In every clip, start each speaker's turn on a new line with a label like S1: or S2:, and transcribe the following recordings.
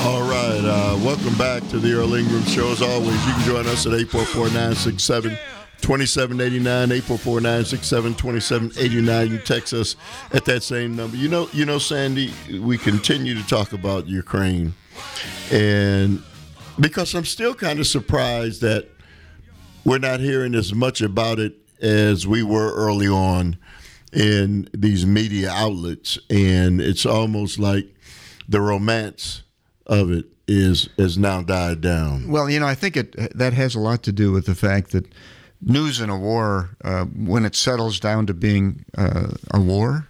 S1: All right, welcome back to the Earl Ingram Show. As always, you can join us at 844-967-2789, 844-967-2789. You can text us at that same number. You know, Sandy, we continue to talk about Ukraine, and because I'm still kind of surprised that we're not hearing as much about it as we were early on in these media outlets, and it's almost like the romance of it is now died down.
S2: Well, I think that has a lot to do with the fact that news in a war, when it settles down to being a war,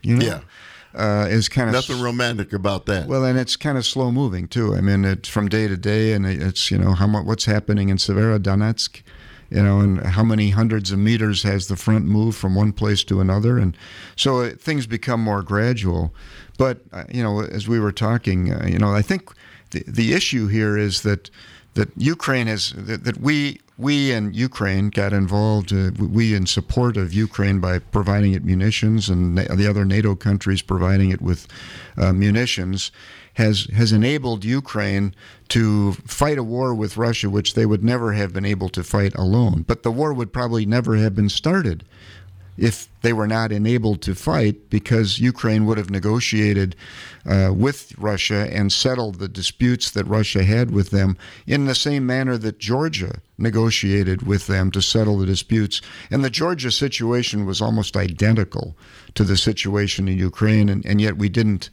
S2: is kind of
S1: nothing romantic about that.
S2: Well, and it's kind of slow moving too. I mean, it's from day to day, and it's what's happening in Severodonetsk, and how many hundreds of meters has the front moved from one place to another, and so things become more gradual. But as we were talking, I think the issue here is that Ukraine that we and Ukraine got involved. We in support of Ukraine by providing it munitions, and the other NATO countries providing it with munitions, has enabled Ukraine to fight a war with Russia, which they would never have been able to fight alone. But the war would probably never have been started if they were not enabled to fight, because Ukraine would have negotiated with Russia and settled the disputes that Russia had with them in the same manner that Georgia negotiated with them to settle the disputes. And the Georgia situation was almost identical to the situation in Ukraine, and yet we didn't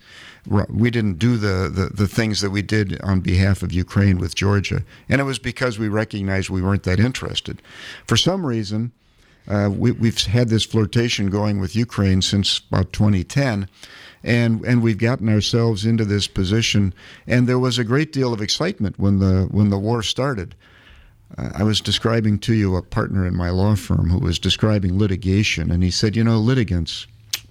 S2: do the things that we did on behalf of Ukraine with Georgia. And it was because we recognized we weren't that interested. For some reason, we've had this flirtation going with Ukraine since about 2010, and we've gotten ourselves into this position. And there was a great deal of excitement when the war started. I was describing to you a partner in my law firm who was describing litigation, and he said, litigants.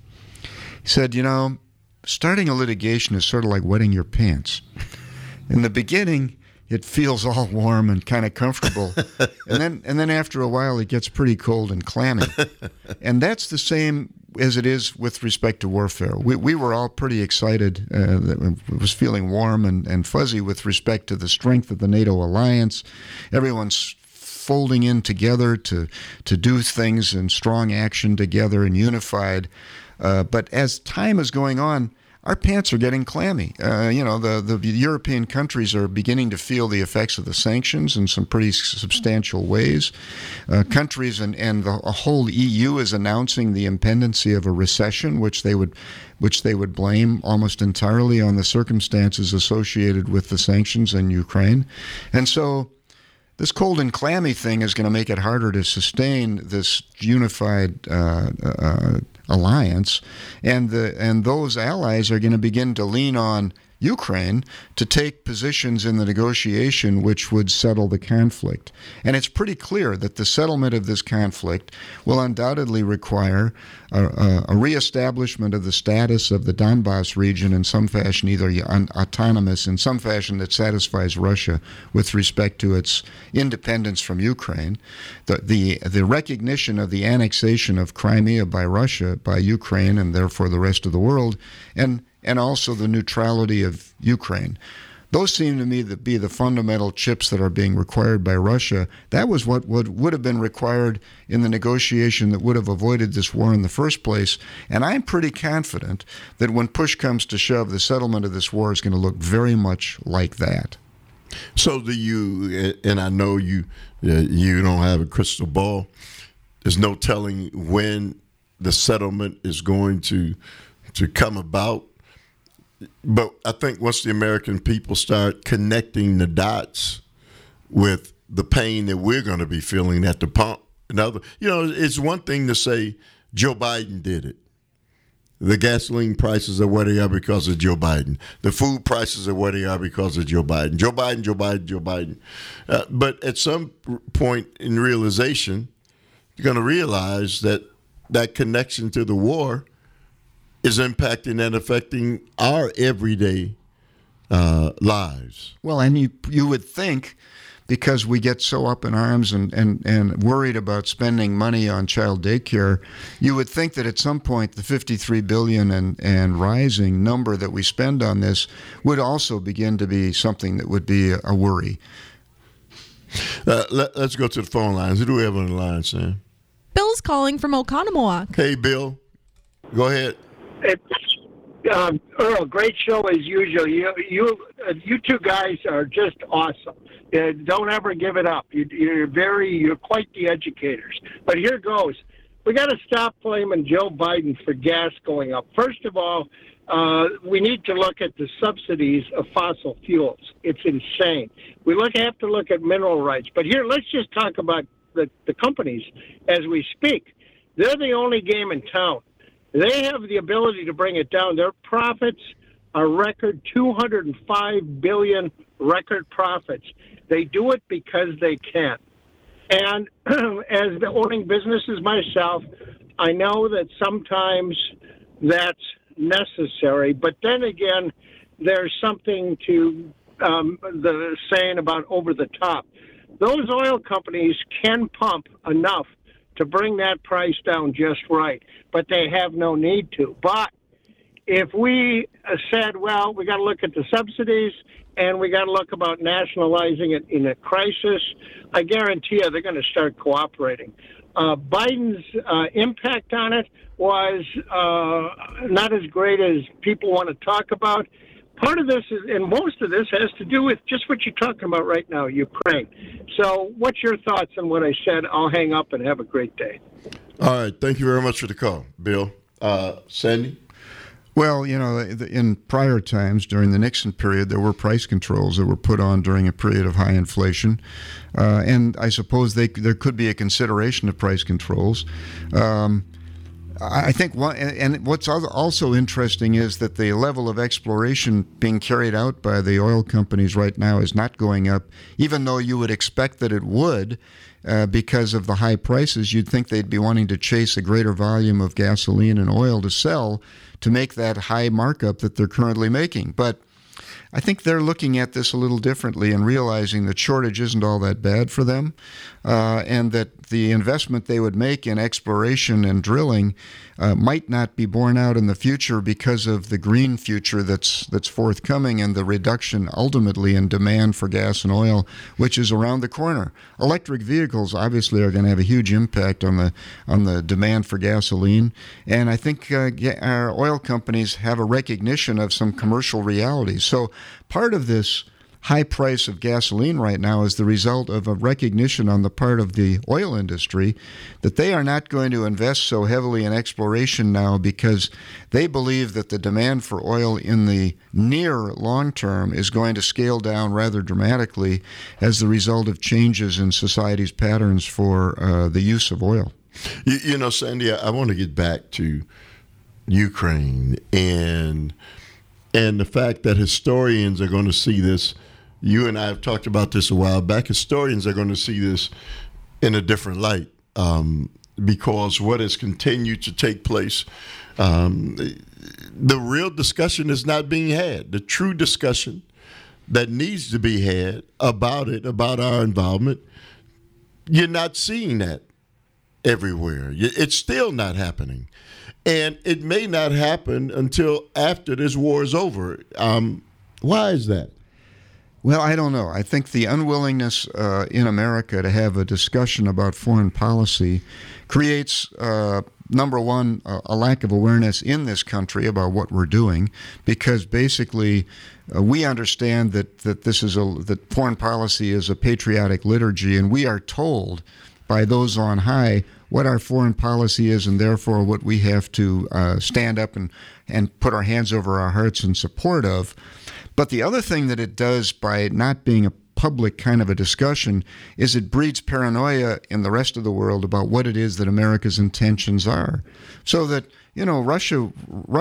S2: He said, starting a litigation is sort of like wetting your pants. In the beginning, it feels all warm and kind of comfortable, and then after a while, it gets pretty cold and clammy. And that's the same as it is with respect to warfare. We were all pretty excited. It was feeling warm and fuzzy with respect to the strength of the NATO alliance. Everyone's folding in together to do things in strong action together and unified. But as time is going on, our pants are getting clammy. The European countries are beginning to feel the effects of the sanctions in some pretty substantial ways. Countries and the whole EU is announcing the impendency of a recession, which they would blame almost entirely on the circumstances associated with the sanctions in Ukraine. And so this cold and clammy thing is going to make it harder to sustain this unified alliance, and those allies are going to begin to lean on Ukraine to take positions in the negotiation which would settle the conflict. And it's pretty clear that the settlement of this conflict will undoubtedly require a reestablishment of the status of the Donbass region in some fashion, either autonomous, in some fashion that satisfies Russia with respect to its independence from Ukraine, the recognition of the annexation of Crimea by Russia, by Ukraine, and therefore the rest of the world, and also the neutrality of Ukraine. Those seem to me to be the fundamental chips that are being required by Russia. That was what would have been required in the negotiation that would have avoided this war in the first place. And I'm pretty confident that when push comes to shove, the settlement of this war is going to look very much like that.
S1: So do you, and I know you don't have a crystal ball, there's no telling when the settlement is going to come about. But I think once the American people start connecting the dots with the pain that we're going to be feeling at the pump, it's one thing to say Joe Biden did it. The gasoline prices are where they are because of Joe Biden. The food prices are where they are because of Joe Biden. Joe Biden, Joe Biden, Joe Biden. But at some point in realization, you're going to realize that connection to the war is impacting and affecting our everyday lives.
S2: Well, and you would think because we get so up in arms and worried about spending money on child daycare, you would think that at some point the $53 billion and rising number that we spend on this would also begin to be something that would be a worry.
S1: Let's go to the phone lines. Who do we have on the line, Sam?
S3: Bill's calling from Oconomowoc.
S1: Hey, Bill. Go ahead.
S4: Earl, great show as usual. You two guys are just awesome. Don't ever give it up. You're quite the educators. But here goes. We got to stop blaming Joe Biden for gas going up. First of all, we need to look at the subsidies of fossil fuels. It's insane. We have to look at mineral rights. But here, let's just talk about the companies as we speak. They're the only game in town. They have the ability to bring it down. Their profits are record $205 billion record profits. They do it because they can. And as the owning businesses myself, I know that sometimes that's necessary. But then again, there's something to the saying about over the top. Those oil companies can pump enough to bring that price down just right, but they have no need to. But if we said, well, we got to look at the subsidies and we got to look about nationalizing it in a crisis, I guarantee you they're going to start cooperating. Biden's impact on it was not as great as people want to talk about. Part of this is, and most of this has to do with just what you're talking about right now, Ukraine. So what's your thoughts on what I said? I'll hang up and have a great day.
S1: All right. Thank you very much for the call, Bill. Sandy?
S2: Well, in prior times, during the Nixon period, there were price controls that were put on during a period of high inflation. And I suppose there could be a consideration of price controls. I think what's also interesting is that the level of exploration being carried out by the oil companies right now is not going up, even though you would expect that it would because of the high prices. You'd think they'd be wanting to chase a greater volume of gasoline and oil to sell to make that high markup that they're currently making. But I think they're looking at this a little differently and realizing that shortage isn't all that bad for them, and that the investment they would make in exploration and drilling might not be borne out in the future because of the green future that's forthcoming and the reduction ultimately in demand for gas and oil, which is around the corner. Electric vehicles obviously are going to have a huge impact on the demand for gasoline, and I think our oil companies have a recognition of some commercial realities. So part of this high price of gasoline right now is the result of a recognition on the part of the oil industry that they are not going to invest so heavily in exploration now because they believe that the demand for oil in the near long term is going to scale down rather dramatically as the result of changes in society's patterns for the use of oil.
S1: You know, Sandy, I want to get back to Ukraine and the fact that historians are going to see this. You and I have talked about this a while back. Historians are going to see this in a different light because what has continued to take place, the real discussion is not being had. The true discussion that needs to be had about our involvement, you're not seeing that everywhere. It's still not happening. And it may not happen until after this war is over. Why is that?
S2: Well, I don't know. I think the unwillingness in America to have a discussion about foreign policy creates, number one, a lack of awareness in this country about what we're doing, because basically we understand that that foreign policy is a patriotic liturgy, and we are told by those on high what our foreign policy is, and therefore what we have to stand up and put our hands over our hearts in support of. But the other thing that it does by not being a public kind of a discussion is it breeds paranoia in the rest of the world about what it is that America's intentions are. So that, Russia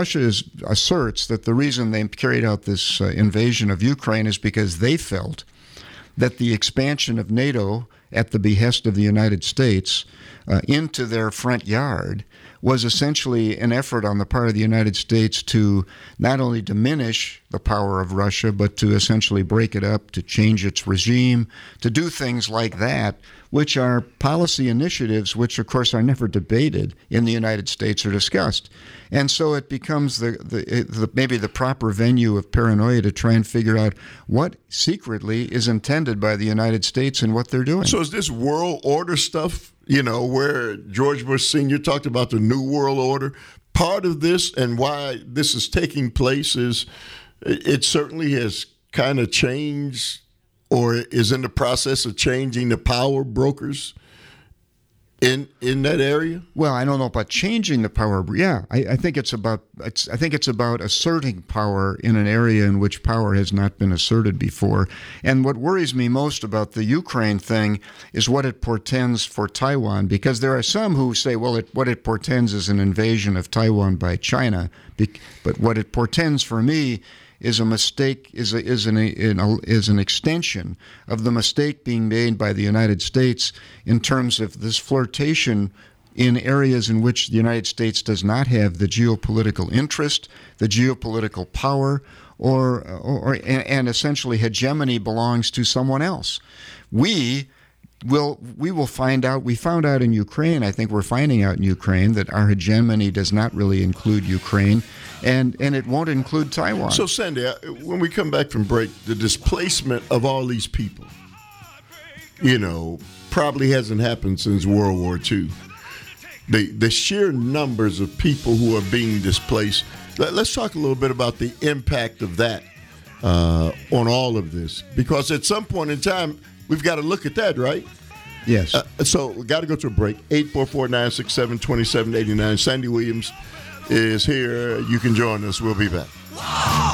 S2: asserts that the reason they carried out this invasion of Ukraine is because they felt that the expansion of NATO at the behest of the United States into their front yard was essentially an effort on the part of the United States to not only diminish the power of Russia, but to essentially break it up, to change its regime, to do things like that, which are policy initiatives which, of course, are never debated in the United States or discussed. And so it becomes maybe the proper venue of paranoia to try and figure out what secretly is intended by the United States and what they're doing.
S1: So is this world order stuff, where George Bush Sr. talked about the New World Order, part of this and why this is taking place is it certainly has kind of changed or is in the process of changing the power brokers in that area?
S2: Well, I don't know about changing the power. Yeah, I think it's about asserting power in an area in which power has not been asserted before. And what worries me most about the Ukraine thing is what it portends for Taiwan, because there are some who say, well, what it portends is an invasion of Taiwan by China. But what it portends for me is a mistake, is an extension of the mistake being made by the United States in terms of this flirtation in areas in which the United States does not have the geopolitical interest, the geopolitical power, and essentially hegemony belongs to someone else. We will find out. We found out in Ukraine, I think we're finding out in Ukraine, that our hegemony does not really include Ukraine, and it won't include Taiwan.
S1: So, Sandy, when we come back from break, the displacement of all these people, probably hasn't happened since World War II. The sheer numbers of people who are being displaced. Let's talk a little bit about the impact of that on all of this, because at some point in time, we've got to look at that, right?
S2: Yes.
S1: So we got to go to a break. 844-967-2789. Sandy Williams is here. You can join us. We'll be back.